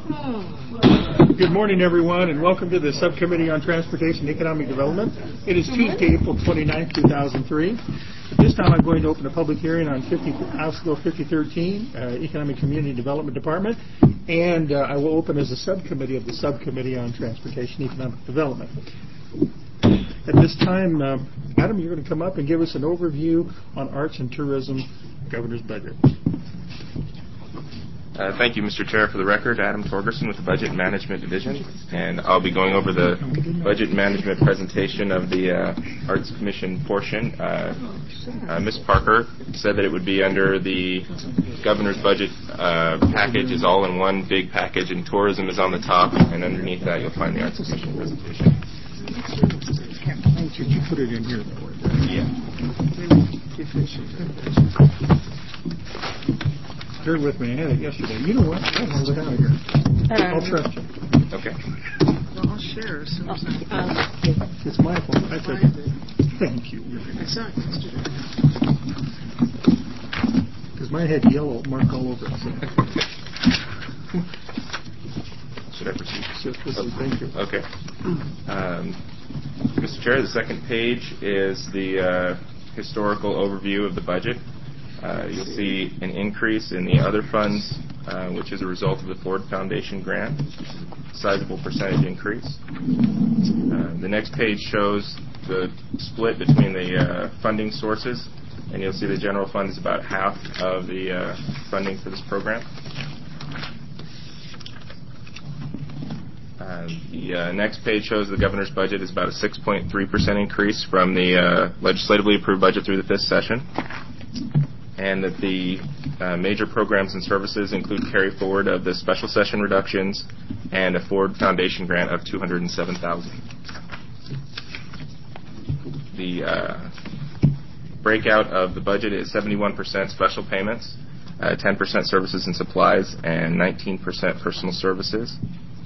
Good morning, everyone, and welcome to the Subcommittee on Transportation and Economic Development. It is Tuesday, April 29, 2003. At this time, I'm going to open a public hearing on House Bill 5013, Economic Community Development Department, and I will open as a subcommittee of the Subcommittee on Transportation and Economic Development. At this time, Adam, you're going to come up and give us an overview on arts and tourism governor's budget. Thank you, Mr. Chair. For the record, Adam Torgerson with the Budget Management Division, and I'll be going over the budget management presentation of the Arts Commission portion. Ms. Parker said that it would be under the governor's budget package is all in one big package, and tourism is on the top, and underneath that you'll find the Arts Commission presentation. Did you put it in here? Yeah. Bear with me. I had it yesterday. You know what? I'll hold it out here. I'll trust you. Okay. Well, I'll share. It's my fault. I took it. Thank you. I saw it yesterday. Because mine had yellow mark all over it. So. Should I proceed? Thank you. Okay. Mr. Chair, the second page is the historical overview of the budget. You'll see an increase in the other funds, which is a result of the Ford Foundation grant, sizable percentage increase. The next page shows the split between the funding sources, and you'll see the general fund is about half of the funding for this program. The next page shows the governor's budget is about a 6.3% increase from the legislatively approved budget through the fifth session, and that the major programs and services include carry forward of the special session reductions and a Ford Foundation grant of $207,000. The breakout of the budget is 71% special payments, 10% services and supplies, and 19% personal services.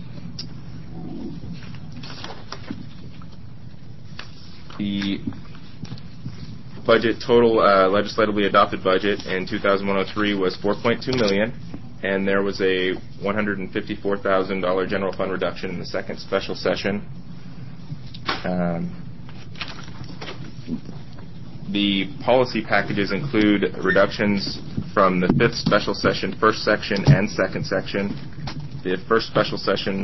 The budget total legislatively adopted budget in 2001-03 was $4.2 million, and there was a $154,000 general fund reduction in the second special session. The policy packages include reductions from the fifth special session, first section and second section. The fifth special session,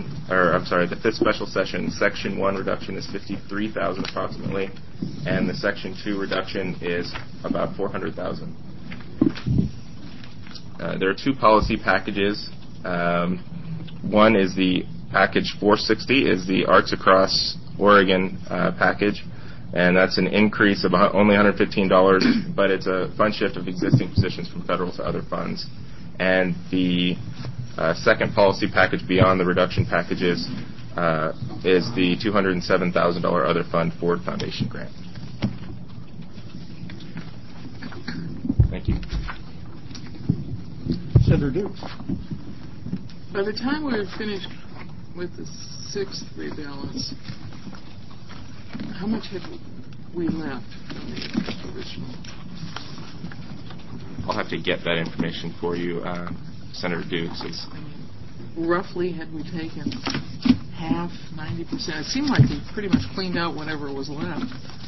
section 1 reduction is $53,000 approximately, and the section 2 reduction is about $400,000. There are two policy packages. One is the package 460, is the Arts Across Oregon package, and that's an increase of only $115, but it's a fund shift of existing positions from federal to other funds. And the second policy package beyond the reduction packages is the $207,000 other fund Ford Foundation grant. Thank you. Senator Dukes. By the time we were finished with the sixth rebalance, how much had we left from the original? I'll have to get that information for you. Senator Dukes is... Roughly, had we taken half, 90%? It seemed like we pretty much cleaned out whatever was left.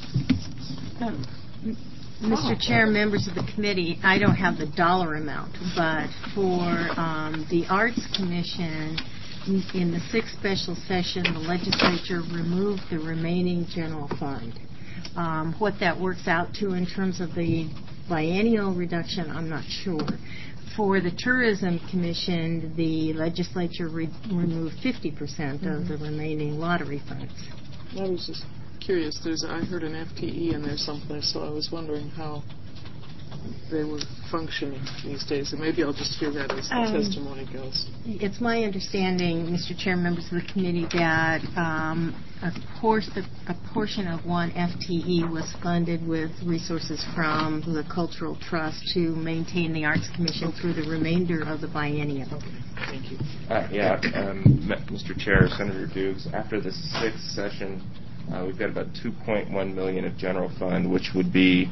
Mr. Chair, members of the committee, I don't have the dollar amount, but for the Arts Commission, in the sixth special session, the legislature removed the remaining general fund. What that works out to in terms of the biennial reduction, I'm not sure. For the Tourism Commission, the legislature removed 50% of the remaining lottery funds. I was just curious. I heard an FTE in there someplace, so I was wondering how they were functioning these days. And maybe I'll just hear that as the testimony goes. It's my understanding, Mr. Chair, members of the committee, that a portion of one FTE was funded with resources from the Cultural Trust to maintain the Arts Commission through the remainder of the biennium. Okay, thank you. Mr. Chair, Senator Dukes, after the sixth session, we've got about $2.1 million of general fund, which would be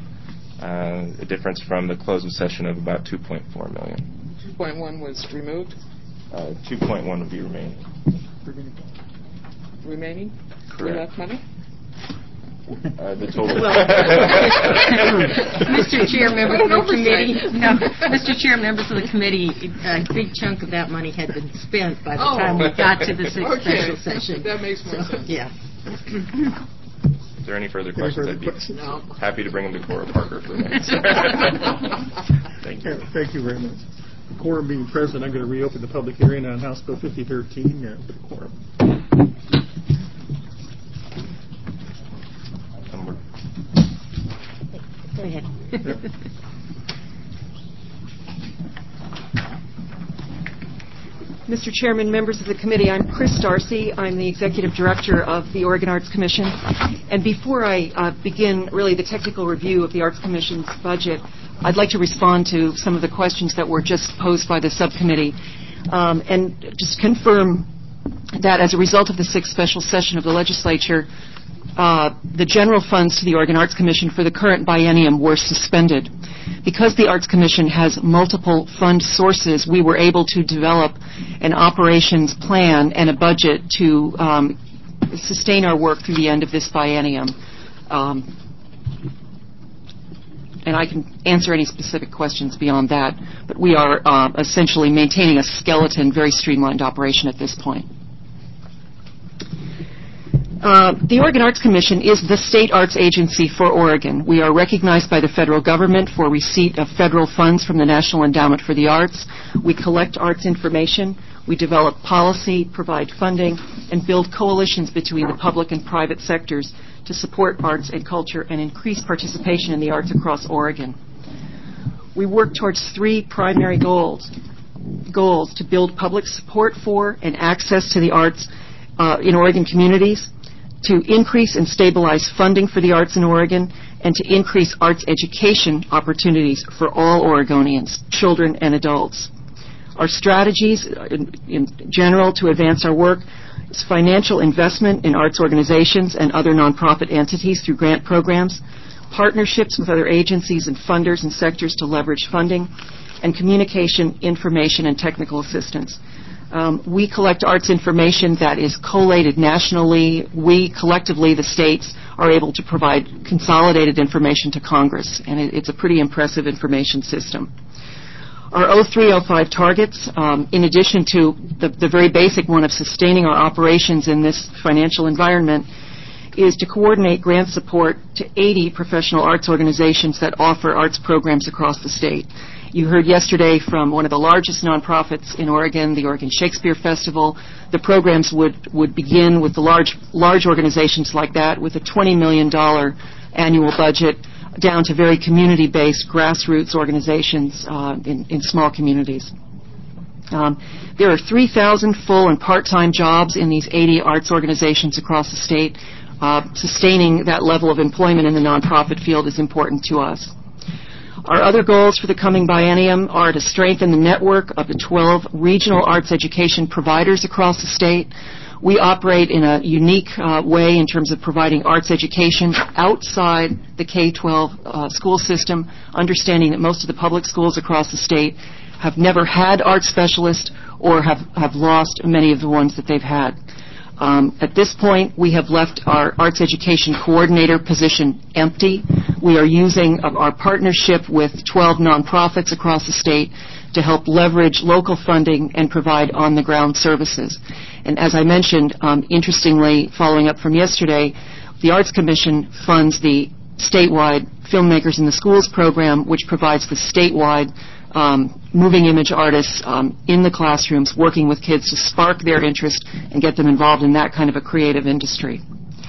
a difference from the close of session of about $2.4 million. 2.1 was removed? 2.1 would be remaining. Remaining? Correct. Enough money? The total. Mr. Chair, members of the committee. No, Mr. Chair, members of the committee, a big chunk of that money had been spent by the time we got to the sixth special session. That makes more sense. Yeah. Is there any further questions? I'd be happy to bring them to Cora Parker for the next. Thank you. Thank you very much. Quorum being present, I'm going to reopen the public hearing on House Bill 5013 for the quorum. Go ahead. Mr. Chairman, members of the committee, I'm Chris Darcy. I'm the Executive Director of the Oregon Arts Commission. And before I begin really the technical review of the Arts Commission's budget, I'd like to respond to some of the questions that were just posed by the subcommittee and just confirm that as a result of the sixth special session of the legislature, the general funds to the Oregon Arts Commission for the current biennium were suspended. Because the Arts Commission has multiple fund sources, we were able to develop an operations plan and a budget to sustain our work through the end of this biennium. And I can answer any specific questions beyond that, but we are essentially maintaining a skeleton, very streamlined operation at this point. The Oregon Arts Commission is the state arts agency for Oregon. We are recognized by the federal government for receipt of federal funds from the National Endowment for the Arts. We collect arts information. We develop policy, provide funding, and build coalitions between the public and private sectors to support arts and culture and increase participation in the arts across Oregon. We work towards three primary goals to build public support for and access to the arts in Oregon communities, to increase and stabilize funding for the arts in Oregon, and to increase arts education opportunities for all Oregonians, children and adults. Our strategies in general to advance our work is financial investment in arts organizations and other nonprofit entities through grant programs, partnerships with other agencies and funders and sectors to leverage funding, and communication, information, and technical assistance. We collect arts information that is collated nationally. We, collectively, the states, are able to provide consolidated information to Congress, and it's a pretty impressive information system. Our 0305 targets, in addition to the very basic one of sustaining our operations in this financial environment, is to coordinate grant support to 80 professional arts organizations that offer arts programs across the state. You heard yesterday from one of the largest nonprofits in Oregon, the Oregon Shakespeare Festival. The programs would begin with the large organizations like that with a $20 million annual budget down to very community-based grassroots organizations in small communities. There are 3,000 full and part-time jobs in these 80 arts organizations across the state. Sustaining that level of employment in the nonprofit field is important to us. Our other goals for the coming biennium are to strengthen the network of the 12 regional arts education providers across the state. We operate in a unique way in terms of providing arts education outside the K-12 school system, understanding that most of the public schools across the state have never had arts specialists or have lost many of the ones that they've had. At this point, we have left our arts education coordinator position empty. We are using our partnership with 12 nonprofits across the state to help leverage local funding and provide on-the-ground services. And as I mentioned, interestingly, following up from yesterday, the Arts Commission funds the statewide Filmmakers in the Schools program, which provides the statewide moving image artists in the classrooms working with kids to spark their interest and get them involved in that kind of a creative industry.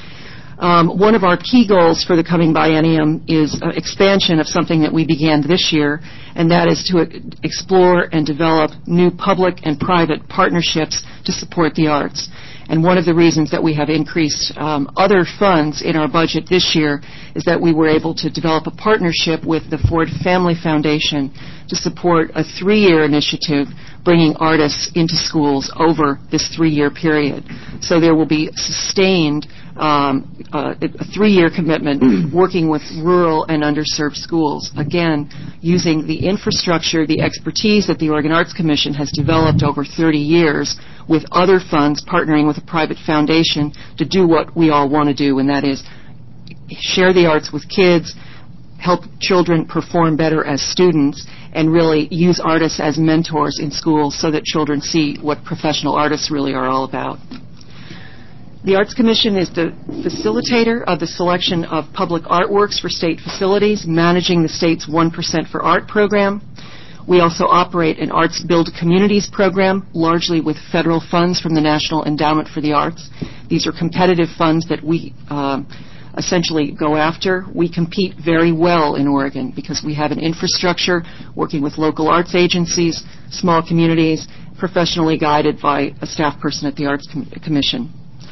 One of our key goals for the coming biennium is expansion of something that we began this year, and that is to explore and develop new public and private partnerships to support the arts. And one of the reasons that we have increased other funds in our budget this year is that we were able to develop a partnership with the Ford Family Foundation to support a 3-year initiative bringing artists into schools over this 3-year period. So there will be sustained a 3-year commitment working with rural and underserved schools, again, using the infrastructure, the expertise that the Oregon Arts Commission has developed over 30 years with other funds partnering with a private foundation to do what we all want to do, and that is share the arts with kids, help children perform better as students, and really use artists as mentors in schools so that children see what professional artists really are all about. The Arts Commission is the facilitator of the selection of public artworks for state facilities, managing the state's 1% for Art program. We also operate an Arts Build Communities program, largely with federal funds from the National Endowment for the Arts. These are competitive funds that we essentially go after. We compete very well in Oregon because we have an infrastructure working with local arts agencies, small communities, professionally guided by a staff person at the Arts Commission.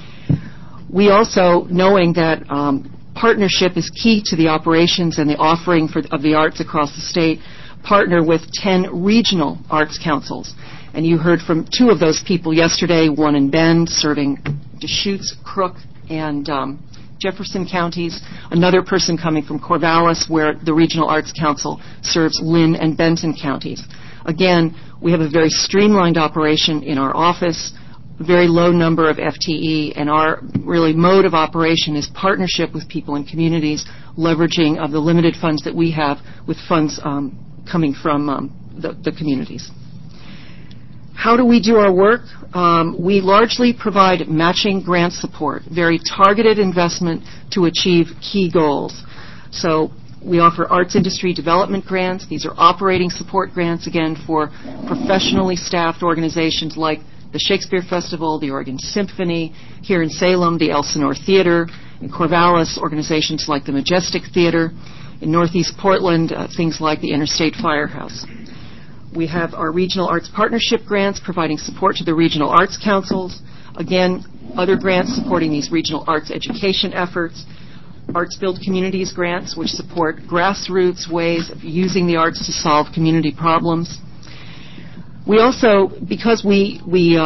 We also, knowing that partnership is key to the operations and the offering of the arts across the state, partner with 10 regional arts councils. And you heard from 2 of those people yesterday, one in Bend serving Deschutes, Crook, and Jefferson counties, another person coming from Corvallis where the Regional Arts Council serves Lynn and Benton counties. Again, we have a very streamlined operation in our office, very low number of FTE, and our really mode of operation is partnership with people in communities, leveraging of the limited funds that we have with funds coming from the communities. How do we do our work? We largely provide matching grant support, very targeted investment to achieve key goals. So we offer arts industry development grants. These are operating support grants, again, for professionally staffed organizations like the Shakespeare Festival, the Oregon Symphony, here in Salem, the Elsinore Theater, in Corvallis, organizations like the Majestic Theater, in Northeast Portland, things like the Interstate Firehouse. We have our regional arts partnership grants providing support to the regional arts councils. Again, other grants supporting these regional arts education efforts. Arts Build Communities grants, which support grassroots ways of using the arts to solve community problems. We also, because we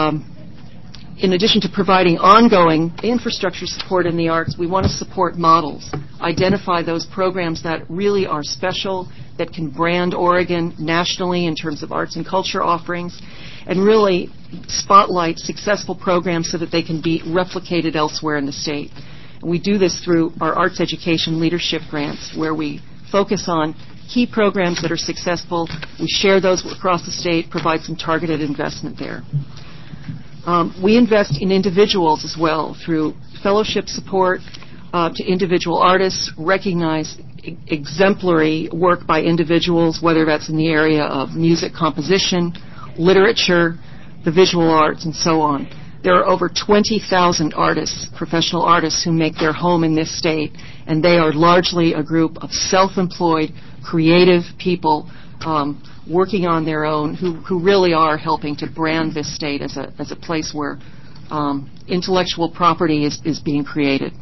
in addition to providing ongoing infrastructure support in the arts, we want to support models, identify those programs that really are special, that can brand Oregon nationally in terms of arts and culture offerings, and really spotlight successful programs so that they can be replicated elsewhere in the state. And we do this through our arts education leadership grants, where we focus on key programs that are successful. We share those across the state, provide some targeted investment there. We invest in individuals as well through fellowship support to individual artists, recognize exemplary work by individuals, whether that's in the area of music composition, literature, the visual arts, and so on. There are over 20,000 artists, professional artists, who make their home in this state, and they are largely a group of self-employed, creative people working on their own who really are helping to brand this state as a place where intellectual property is being created.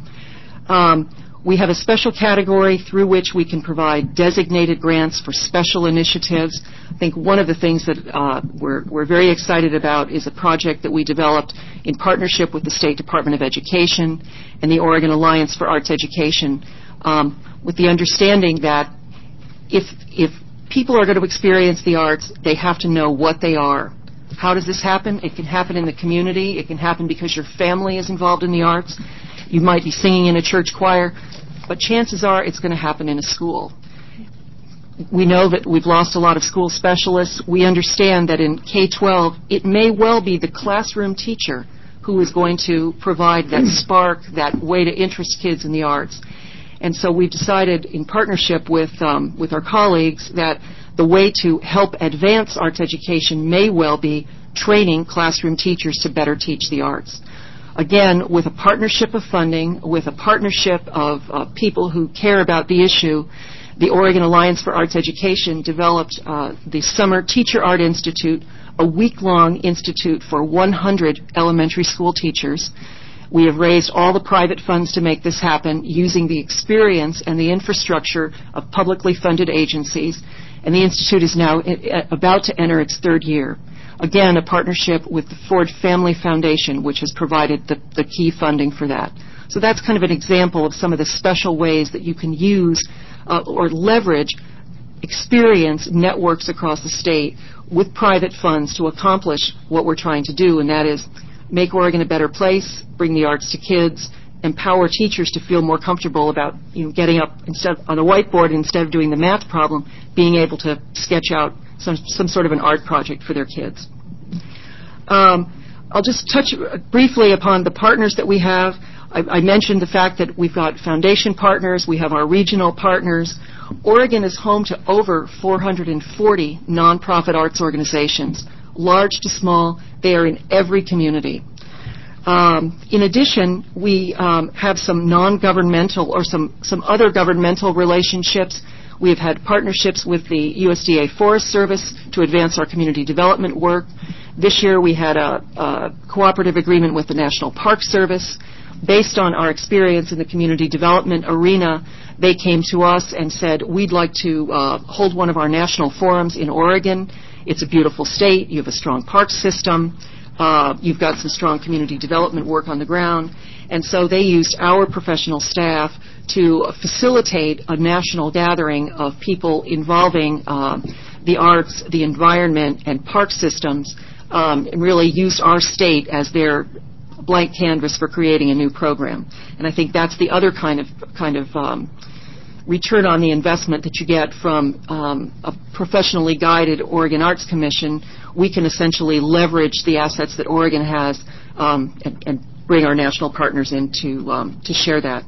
We have a special category through which we can provide designated grants for special initiatives. I think one of the things that we're very excited about is a project that we developed in partnership with the State Department of Education and the Oregon Alliance for Arts Education, with the understanding that if people are going to experience the arts, they have to know what they are. How does this happen? It can happen in the community. It can happen because your family is involved in the arts. You might be singing in a church choir, but chances are it's going to happen in a school. We know that we've lost a lot of school specialists. We understand that in K-12, it may well be the classroom teacher who is going to provide that spark, that way to interest kids in the arts. And so we've decided in partnership with our colleagues that the way to help advance arts education may well be training classroom teachers to better teach the arts. Again, with a partnership of funding, with a partnership of people who care about the issue, the Oregon Alliance for Arts Education developed the Summer Teacher Art Institute, a week-long institute for 100 elementary school teachers. We have raised all the private funds to make this happen using the experience and the infrastructure of publicly funded agencies. and the Institute is now about to enter its third year. Again, a partnership with the Ford Family Foundation, which has provided the key funding for that. So that's kind of an example of some of the special ways that you can use or leverage experience networks across the state with private funds to accomplish what we're trying to do, and that is make Oregon a better place, bring the arts to kids, empower teachers to feel more comfortable about getting up on a whiteboard instead of doing the math problem, being able to sketch out some sort of an art project for their kids. I'll just touch briefly upon the partners that we have. I mentioned the fact that we've got foundation partners, we have our regional partners. Oregon is home to over 440 nonprofit arts organizations, large to small. They are in every community. In addition, we have some non-governmental or some other governmental relationships. We have had partnerships with the USDA Forest Service to advance our community development work. This year we had a cooperative agreement with the National Park Service. Based on our experience in the community development arena, they came to us and said, we'd like to hold one of our national forums in Oregon. It's a beautiful state. You have a strong park system. You've got some strong community development work on the ground. And so they used our professional staff to facilitate a national gathering of people involving the arts, the environment, and park systems, and really used our state as their blank canvas for creating a new program. And I think that's the other kind of return on the investment that you get from a professionally guided Oregon Arts Commission. We can essentially leverage the assets that Oregon has and bring our national partners in to share that.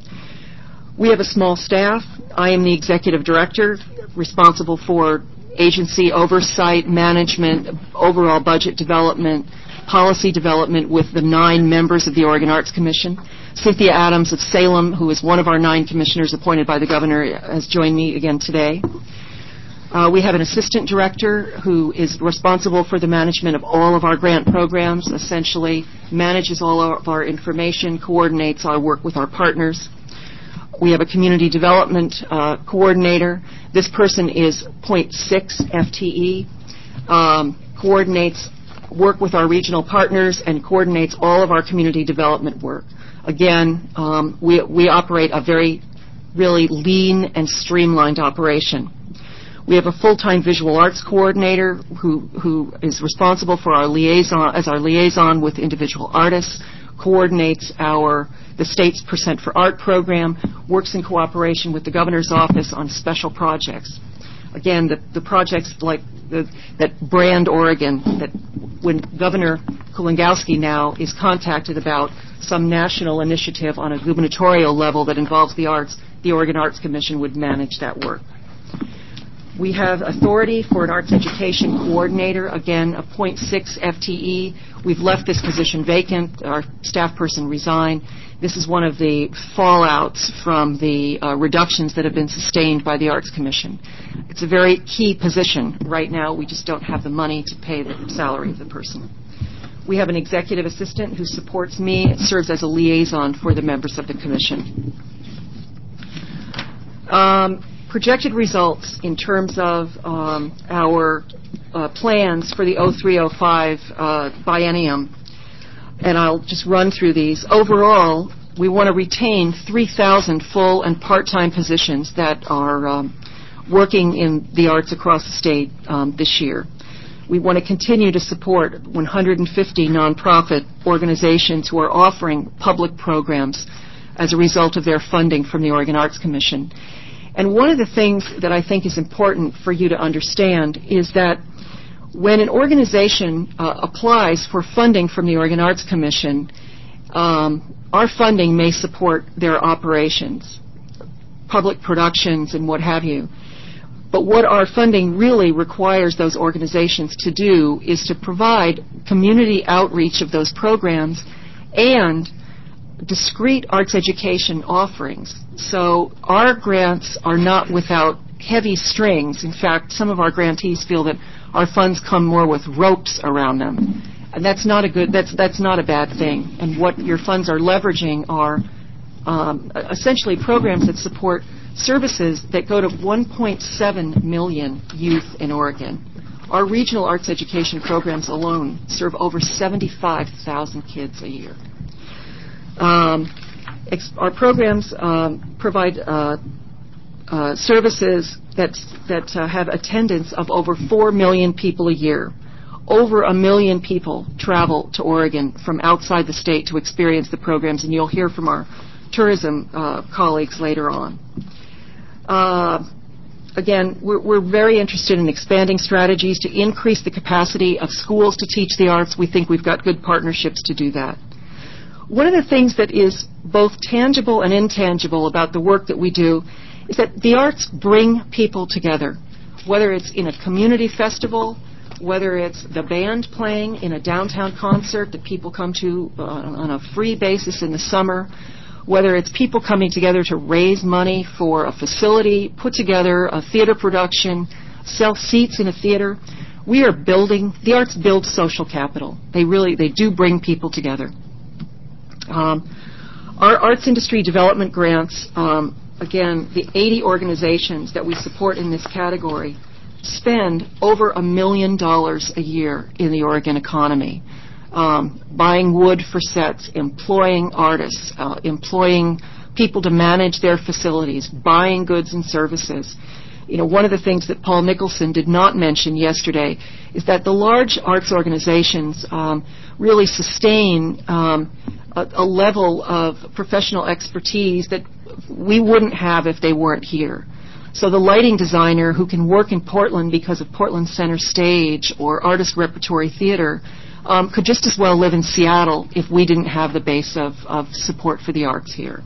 We have a small staff. I am the executive director, responsible for agency oversight, management, overall budget development, policy development with the 9 members of the Oregon Arts Commission. Cynthia Adams of Salem, who is one of our 9 commissioners appointed by the governor, has joined me again today. We have an assistant director who is responsible for the management of all of our grant programs, essentially manages all of our information, coordinates our work with our partners. We have a community development coordinator. This person is 0.6 FTE, coordinates work with our regional partners, and coordinates all of our community development work. Again, we operate a really lean and streamlined operation. We have a full-time visual arts coordinator who is responsible for our liaison with individual artists, coordinates the state's Percent for Art program, works in cooperation with the governor's office on special projects. Again, the projects like that brand Oregon, that when Governor Kulongoski now is contacted about some national initiative on a gubernatorial level that involves the arts, the Oregon Arts Commission would manage that work. We have authority for an arts education coordinator, again, a 0.6 FTE. We've left this position vacant. Our staff person resigned. This is one of the fallouts from the reductions that have been sustained by the Arts Commission. It's a very key position. Right now, we just don't have the money to pay the salary of the person. We have an executive assistant who supports me, serves as a liaison for the members of the commission. Projected results in terms of our plans for the 03-05 biennium, and I'll just run through these. Overall, we want to retain 3,000 full and part-time positions that are working in the arts across the state this year. We want to continue to support 150 nonprofit organizations who are offering public programs as a result of their funding from the Oregon Arts Commission. And one of the things that I think is important for you to understand is that when an organization applies for funding from the Oregon Arts Commission, our funding may support their operations, public productions, and what have you. But what our funding really requires those organizations to do is to provide community outreach of those programs and discrete arts education offerings. So our grants are not without heavy strings. In fact, some of our grantees feel that our funds come more with ropes around them. And that's not a bad thing. And what your funds are leveraging are essentially programs that support services that go to 1.7 million youth in Oregon. Our regional arts education programs alone serve over 75,000 kids a year. Our programs provide services that have attendance of over 4 million people a year. Over 1 million people travel to Oregon from outside the state to experience the programs, and you'll hear from our tourism colleagues later on. Again, we're very interested in expanding strategies to increase the capacity of schools to teach the arts. We think we've got good partnerships to do that. One of the things that is both tangible and intangible about the work that we do is that the arts bring people together, whether it's in a community festival, whether it's the band playing in a downtown concert that people come to on a free basis in the summer, whether it's people coming together to raise money for a facility, put together a theater production, sell seats in a theater. We are building, the arts build social capital. They do bring people together. Our arts industry development grants, again, the 80 organizations that we support in this category spend over $1 million a year in the Oregon economy, buying wood for sets, employing artists, employing people to manage their facilities, buying goods and services. You know, one of the things that Paul Nicholson did not mention yesterday is that the large arts organizations really sustain a level of professional expertise that we wouldn't have if they weren't here. So the lighting designer who can work in Portland because of Portland Center Stage or Artist Repertory Theater could just as well live in Seattle if we didn't have the base of support for the arts here.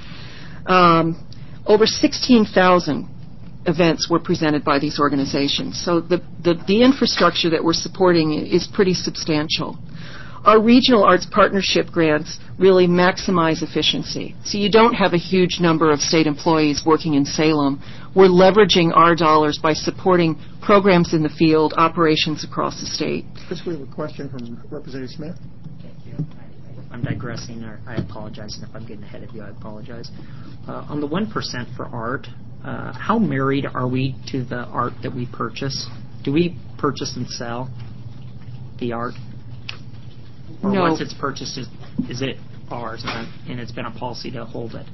Over 16,000 events were presented by these organizations. So the infrastructure that we're supporting is pretty substantial. Our regional arts partnership grants really maximize efficiency. So you don't have a huge number of state employees working in Salem. We're leveraging our dollars by supporting programs in the field, operations across the state. Chris, we have a question from Representative Smith. Thank you. I'm digressing. I apologize, and if I'm getting ahead of you, I apologize. On the 1% for art, how married are we to the art that we purchase? Do we purchase and sell the art? Or No. once it's purchased, is it ours, and it's been a policy to hold it?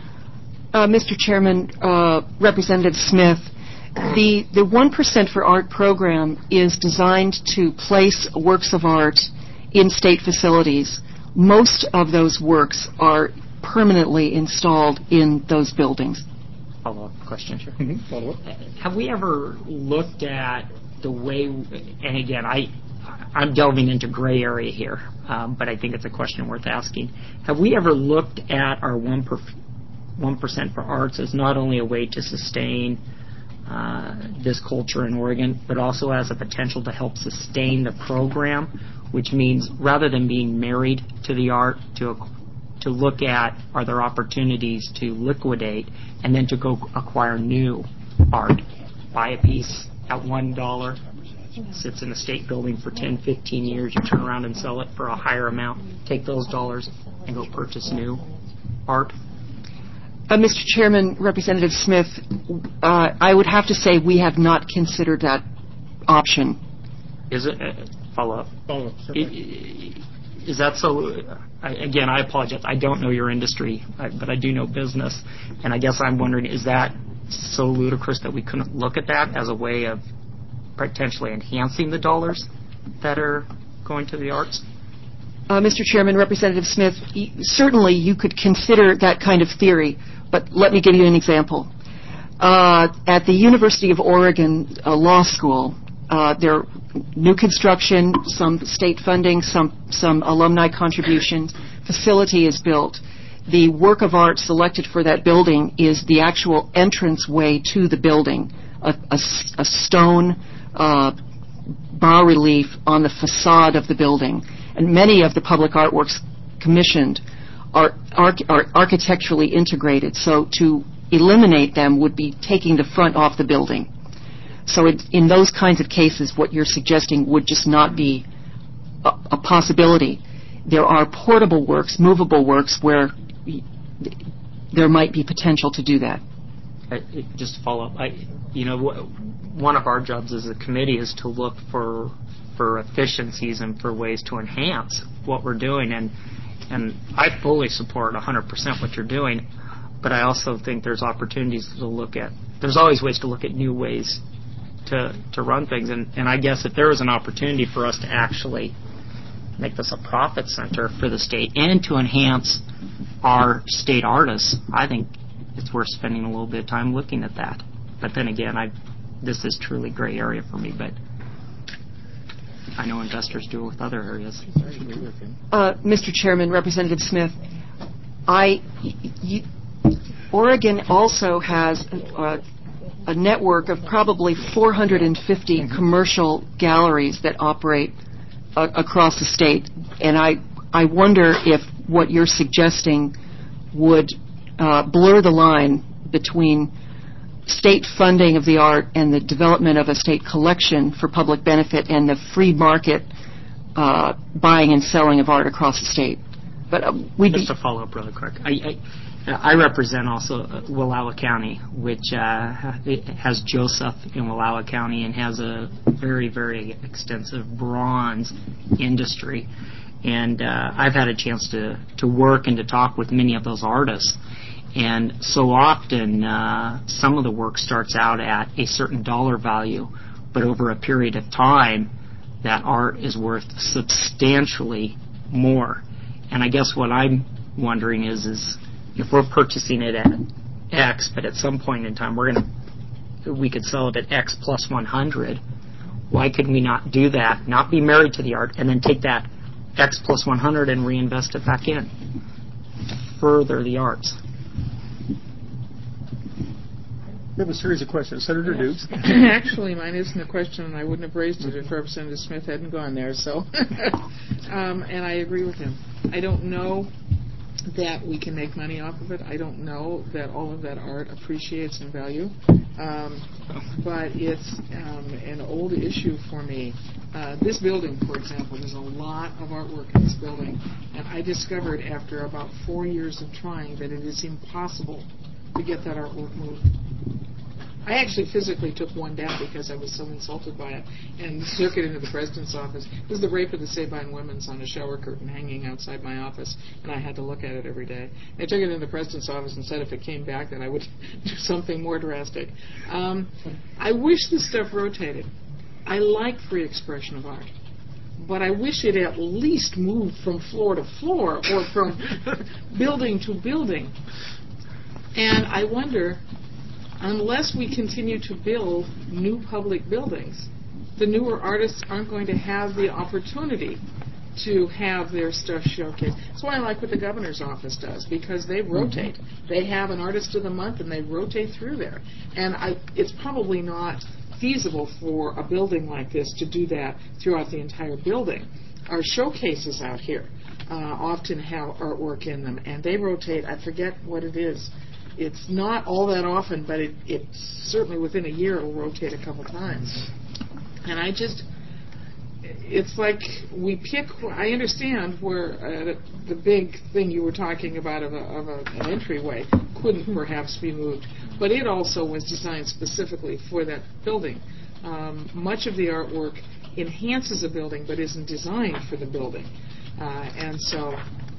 Mr. Chairman, Representative Smith, the 1% for Art program is designed to place works of art in state facilities. Most of those works are permanently installed in those buildings. Follow-up question, sure. Mm-hmm. Follow-up. Have we ever looked at the way, and again, I'm delving into gray area here, but I think it's a question worth asking. Have we ever looked at our 1% for arts as not only a way to sustain this culture in Oregon, but also as a potential to help sustain the program, which means rather than being married to the art, to look at are there opportunities to liquidate and then to go acquire new art, buy a piece at $1, sits in a state building for 10, 15 years, you turn around and sell it for a higher amount, take those dollars and go purchase new art? Mr. Chairman, Representative Smith, I would have to say we have not considered that option. Is it? Follow-up. Follow-up. Is that so? Again, I apologize. I don't know your industry, but I do know business. And I guess I'm wondering, is that so ludicrous that we couldn't look at that as a way of potentially enhancing the dollars that are going to the arts? Mr. Chairman, Representative Smith, certainly you could consider that kind of theory, but let me give you an example. At the University of Oregon Law School, there are new construction, some state funding, some alumni contributions. Facility is built. The work of art selected for that building is the actual entrance way to the building, a stone bas-relief on the facade of the building. And many of the public artworks commissioned are architecturally integrated. So to eliminate them would be taking the front off the building. So in those kinds of cases, what you're suggesting would just not be a possibility. There are portable works, movable works, where there might be potential to do that. just to follow up, one of our jobs as a committee is to look for efficiencies and for ways to enhance what we're doing, and I fully support 100% what you're doing, but I also think there's opportunities to look at. There's always ways to look at new ways to run things, and I guess if there was an opportunity for us to actually make this a profit center for the state and to enhance our state artists, I think it's worth spending a little bit of time looking at that. But then again, this is truly gray area for me, but I know investors do it with other areas. Mr. Chairman, Representative Smith, Oregon also has a network of probably 450 commercial galleries that operate across the state, and I wonder if what you're suggesting would blur the line between state funding of the art and the development of a state collection for public benefit and the free market buying and selling of art across the state. But just to follow up really quick, I represent also Wallowa County, which has Joseph in Wallowa County and has a very, very extensive bronze industry. And I've had a chance to work and to talk with many of those artists. And so often, some of the work starts out at a certain dollar value, but over a period of time, that art is worth substantially more. And I guess what I'm wondering is if we're purchasing it at X, but at some point in time we could sell it at X plus 100, why could we not do that, not be married to the art, and then take that X plus 100 and reinvest it back in? Further the arts. We have a series of questions. Senator Dukes. Actually, mine isn't a question, and I wouldn't have raised it if Representative Smith hadn't gone there. So, and I agree with him. I don't know that we can make money off of it. I don't know that all of that art appreciates in value. But it's an old issue for me. This building, for example, there's a lot of artwork in this building, and I discovered after about 4 years of trying that it is impossible to get that artwork moved. I actually physically took one down because I was so insulted by it and took it into the president's office. It was the Rape of the Sabine Women's on a shower curtain hanging outside my office, and I had to look at it every day. I took it into the president's office and said if it came back then I would do something more drastic. I wish this stuff rotated. I like free expression of art, but I wish it at least moved from floor to floor or from building to building. And I wonder, unless we continue to build new public buildings, the newer artists aren't going to have the opportunity to have their stuff showcased. That's why I like what the governor's office does, because they rotate. Mm-hmm. They have an artist of the month, and they rotate through there. And it's probably not feasible for a building like this to do that throughout the entire building. Our showcases out here often have artwork in them, and they rotate. I forget what it is. It's not all that often, but it's certainly within a year it'll rotate a couple times. And it's like we pick. I understand where the big thing you were talking about of an entryway couldn't perhaps be moved, but it also was designed specifically for that building. Much of the artwork enhances a building, but isn't designed for the building. And so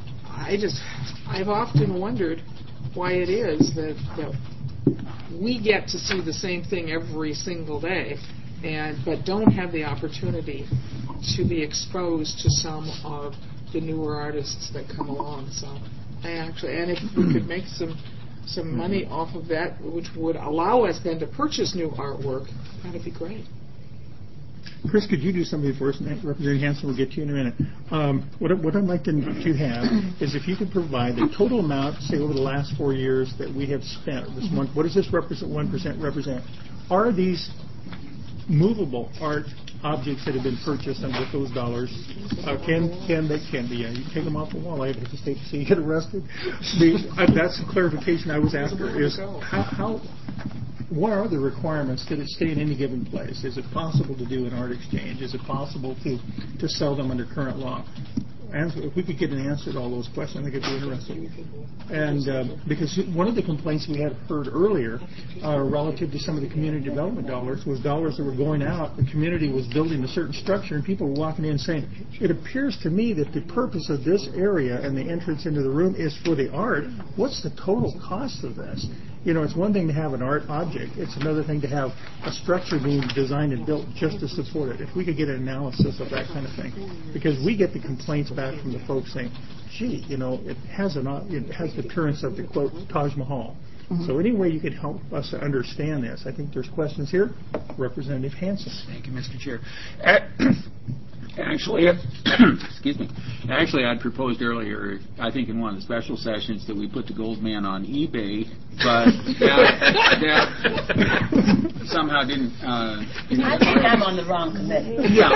I've often wondered why it is that we get to see the same thing every single day, but don't have the opportunity to be exposed to some of the newer artists that come along. So and if we could make some money off of that, which would allow us then to purchase new artwork, that'd be great. Chris, could you do something for us? Representative Hansen will get to you in a minute. What I'd like to have is if you could provide the total amount, say, over the last 4 years that we have spent. What does this 1% represent? Are these movable art objects that have been purchased and with those dollars? Can be. You can take them off the wall. I have to state so you get arrested. That's the clarification I was after. Is how. What are the requirements that it stay in any given place? Is it possible to do an art exchange? Is it possible to sell them under current law? if we could get an answer to all those questions, I think it'd be interesting. And because one of the complaints we had heard earlier relative to some of the community development dollars was dollars that were going out. The community was building a certain structure, and people were walking in saying, "It appears to me that the purpose of this area and the entrance into the room is for the art. What's the total cost of this?" You know, it's one thing to have an art object. It's another thing to have a structure being designed and built just to support it. If we could get an analysis of that kind of thing. Because we get the complaints back from the folks saying, gee, you know, it has the appearance of the, quote, Taj Mahal. So any way you could help us to understand this, I think there's questions here. Representative Hanson. Thank you, Mr. Chair. Actually, excuse me. Actually, I'd proposed earlier, I think in one of the special sessions, that we put the gold man on eBay, but that somehow didn't. I think I'm on the wrong committee. Yeah.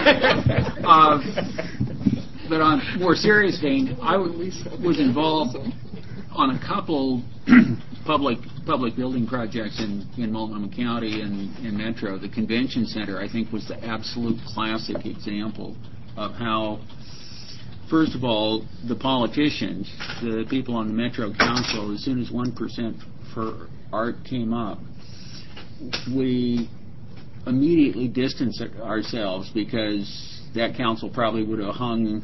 But on a more serious vein, I was involved on a couple public building projects in Multnomah County and in Metro. The convention center, I think, was the absolute classic example of how, first of all, the politicians, the people on the Metro Council, as soon as 1% for art came up, we immediately distanced ourselves because that council probably would have hung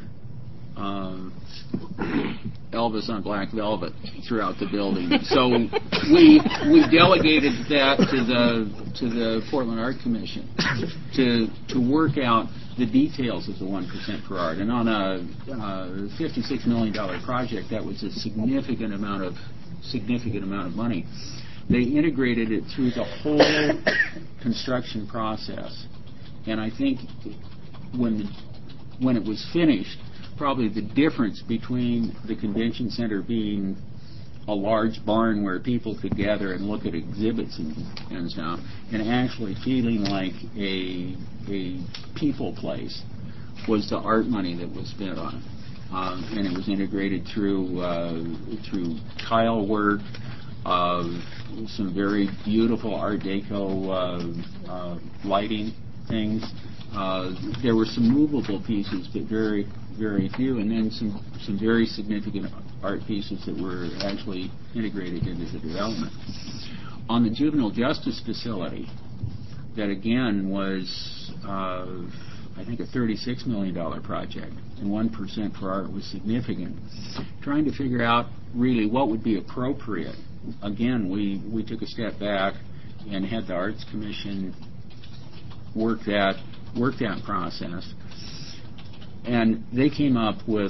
Elvis on black velvet throughout the building. So we delegated that to the Portland Art Commission to work out the details of the 1% for art. And on a $56 million project, that was a significant amount of money. They integrated it through the whole construction process. And I think when it was finished, probably the difference between the convention center being a large barn where people could gather and look at exhibits and stuff, and actually feeling like a people place, was the art money that was spent on it. And it was integrated through tile work, some very beautiful Art Deco lighting things. There were some movable pieces, but very, very few, and then some very significant art pieces that were actually integrated into the development. On the juvenile justice facility, that again was, I think, a $36 million project, and 1% for art was significant. Trying to figure out really what would be appropriate. Again, we took a step back and had the Arts Commission work that process, and they came up with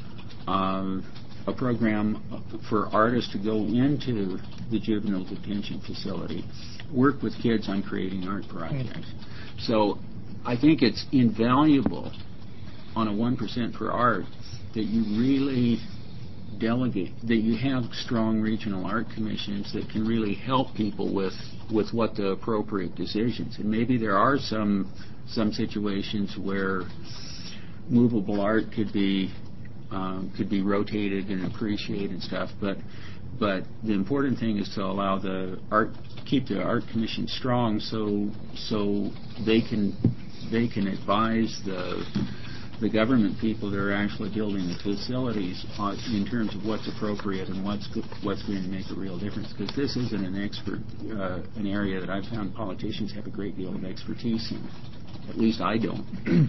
a program for artists to go into the juvenile detention facility, work with kids on creating art projects. So I think it's invaluable on a 1% for art that you really delegate, that you have strong regional art commissions that can really help people with what the appropriate decisions. And maybe there are some situations where movable art could be rotated and appreciated and stuff, but the important thing is to allow keep the art commission strong, so they can advise the government people that are actually building the facilities in terms of what's appropriate and what's going to make a real difference. Because this isn't an area that I've found politicians have a great deal of expertise in. At least I don't.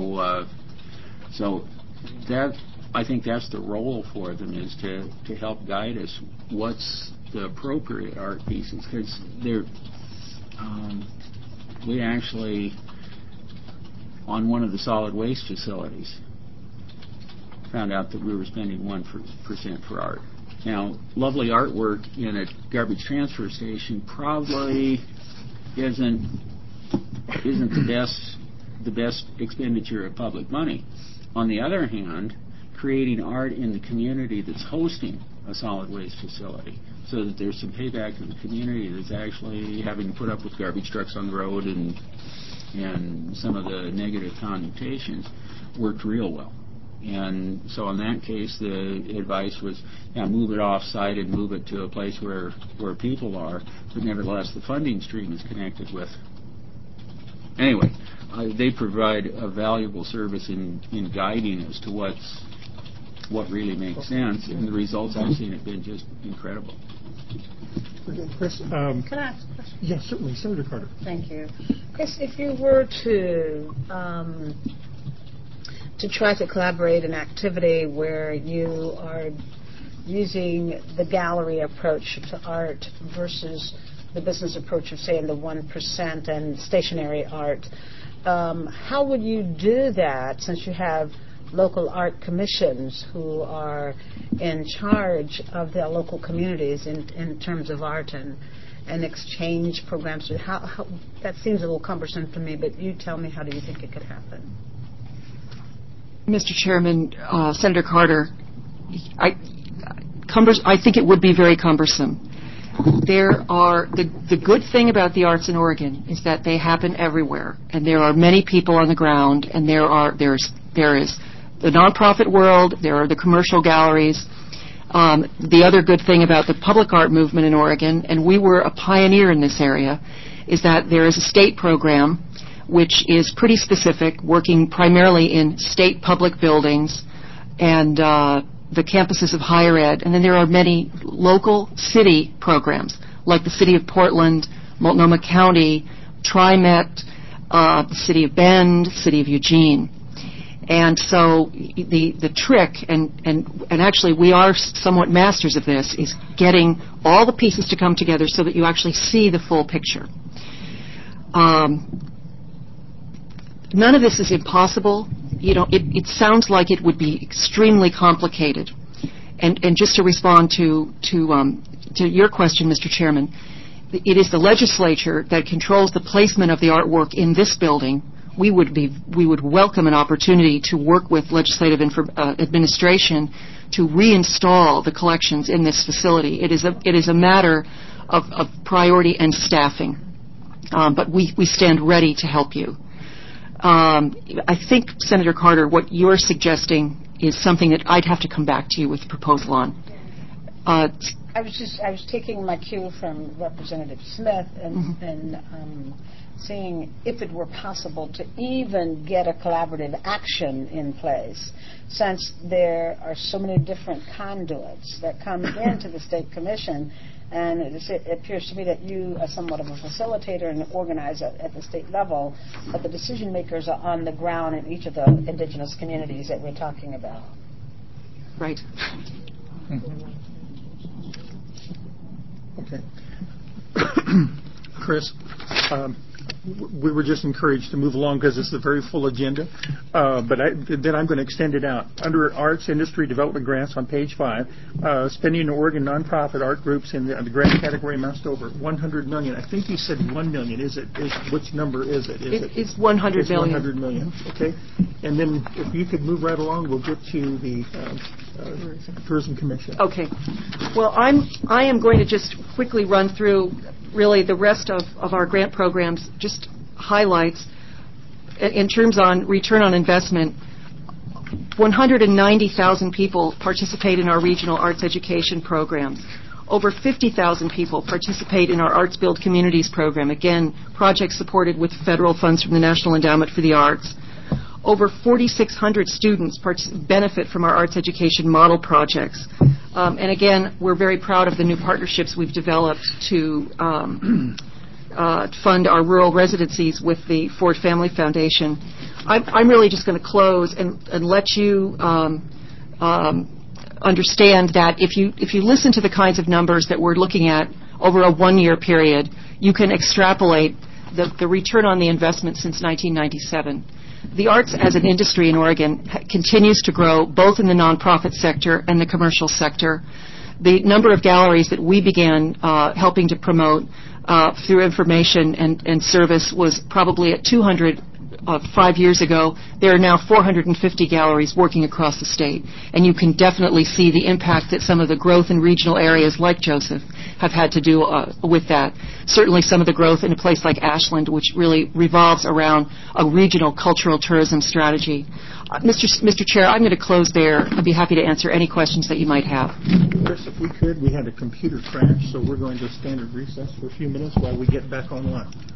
So that, I think that's the role for them, is to help guide us what's the appropriate art pieces. Because we actually, on one of the solid waste facilities, found out that we were spending 1% for art. Now, lovely artwork in a garbage transfer station probably isn't the best expenditure of public money. On the other hand, creating art in the community that's hosting a solid waste facility, so that there's some payback to the community that's actually having to put up with garbage trucks on the road and some of the negative connotations, worked real well. And so in that case, the advice was, move it off-site and move it to a place where people are, but nevertheless the funding stream is connected with. Anyway, they provide a valuable service in guiding us to what really makes sense, and the results I've seen have been just incredible. Okay, Chris, Can I ask a question? yes, certainly. Senator Carter. Thank you. Chris, if you were to try to collaborate an activity where you are using the gallery approach to art versus the business approach of, say, in the 1% and stationary art, how would you do that, since you have local art commissions who are in charge of their local communities in terms of art and exchange programs? How that seems a little cumbersome to me, but you tell me, how do you think it could happen? Mr. Chairman, Senator Carter, I think it would be very cumbersome. There are the good thing about the arts in Oregon is that they happen everywhere, and there are many people on the ground, and there is the nonprofit world, there are the commercial galleries. The other good thing about the public art movement in Oregon, and we were a pioneer in this area, is that there is a state program which is pretty specific, working primarily in state public buildings and the campuses of higher ed. And then there are many local city programs, like the City of Portland, Multnomah County, TriMet, the City of Bend, City of Eugene. And so the trick, and actually we are somewhat masters of this, is getting all the pieces to come together so that you actually see the full picture. None of this is impossible. You know, it sounds like it would be extremely complicated. And just to respond to your question, Mr. Chairman, it is the legislature that controls the placement of the artwork in this building. We would welcome an opportunity to work with legislative administration to reinstall the collections in this facility. It is a matter of priority and staffing, but we stand ready to help you. I think, Senator Carter, what you're suggesting is something that I'd have to come back to you with a proposal on. I was taking my cue from Representative Smith and seeing if it were possible to even get a collaborative action in place, since there are so many different conduits that come into the State Commission. And it appears to me that you are somewhat of a facilitator and organizer at the state level, but the decision makers are on the ground in each of the indigenous communities that we're talking about. Right. Okay. Chris, we were just encouraged to move along because it's a very full agenda, but then I'm going to extend it out. Under Arts Industry Development Grants on page 5, spending in Oregon nonprofit art groups in the grant category amounts to over $100 million. I think you said $1 million. Which number is it? It's $100 million. $100 million. Okay. And then if you could move right along, we'll get to the Tourism Commission. Okay. Well, I am going to just quickly run through really the rest of our grant programs, just highlights. In terms on return on investment, 190,000 people participate in our regional arts education programs. Over 50,000 people participate in our Arts Build Communities program. Again, projects supported with federal funds from the National Endowment for the Arts. Over 4,600 students benefit from our arts education model projects. And again, we're very proud of the new partnerships we've developed to fund our rural residencies with the Ford Family Foundation. I'm really just going to close and let you understand that if you listen to the kinds of numbers that we're looking at over a one-year period, you can extrapolate the return on the investment since 1997. The arts as an industry in Oregon continues to grow both in the nonprofit sector and the commercial sector. The number of galleries that we began helping to promote through information and service was probably at 200 5 years ago. There are now 450 galleries working across the state, and you can definitely see the impact that some of the growth in regional areas like Joseph have had to do with that. Certainly some of the growth in a place like Ashland, which really revolves around a regional cultural tourism strategy. Mr. Chair, I'm going to close there. I'd be happy to answer any questions that you might have. Chris, if we could, we had a computer crash, so we're going to standard recess for a few minutes while we get back online.